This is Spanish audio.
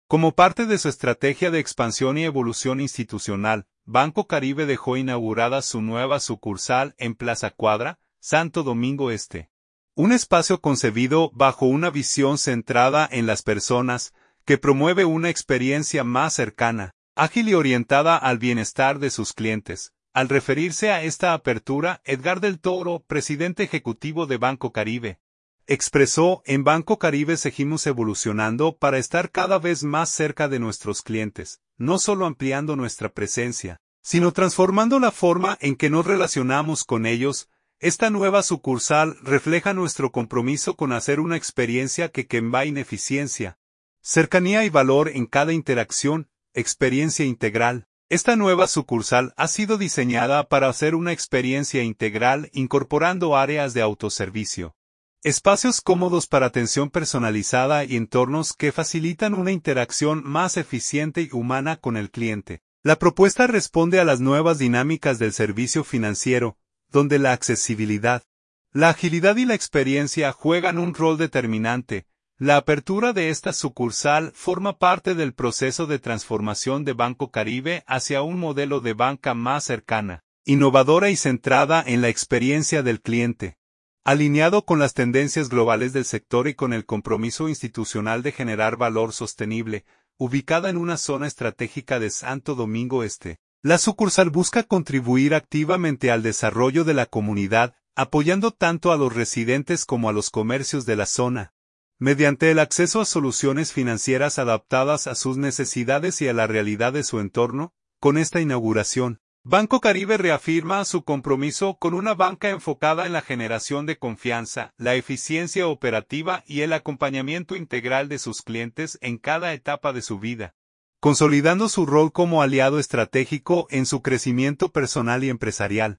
Como parte de su estrategia de expansión y evolución institucional, Banco Caribe dejó inaugurada su nueva sucursal en Plaza Cuadra, Santo Domingo Este. Un espacio concebido bajo una visión centrada en las personas, que promueve una experiencia más cercana, ágil y orientada al bienestar de sus clientes. Al referirse a esta apertura, Edgar del Toro, presidente ejecutivo de Banco Caribe, expresó: en Banco Caribe seguimos evolucionando para estar cada vez más cerca de nuestros clientes, no solo ampliando nuestra presencia, sino transformando la forma en que nos relacionamos con ellos. Esta nueva sucursal refleja nuestro compromiso con hacer una experiencia que combine eficiencia, cercanía y valor en cada interacción, experiencia integral. Esta nueva sucursal ha sido diseñada para hacer una experiencia integral incorporando áreas de autoservicio, espacios cómodos para atención personalizada y entornos que facilitan una interacción más eficiente y humana con el cliente. La propuesta responde a las nuevas dinámicas del servicio financiero, donde la accesibilidad, la agilidad y la experiencia juegan un rol determinante. La apertura de esta sucursal forma parte del proceso de transformación de Banco Caribe hacia un modelo de banca más cercana, innovadora y centrada en la experiencia del cliente, alineado con las tendencias globales del sector y con el compromiso institucional de generar valor sostenible. Ubicada en una zona estratégica de Santo Domingo Este, la sucursal busca contribuir activamente al desarrollo de la comunidad, apoyando tanto a los residentes como a los comercios de la zona, mediante el acceso a soluciones financieras adaptadas a sus necesidades y a la realidad de su entorno. Con esta inauguración, Banco Caribe reafirma su compromiso con una banca enfocada en la generación de confianza, la eficiencia operativa y el acompañamiento integral de sus clientes en cada etapa de su vida, consolidando su rol como aliado estratégico en su crecimiento personal y empresarial.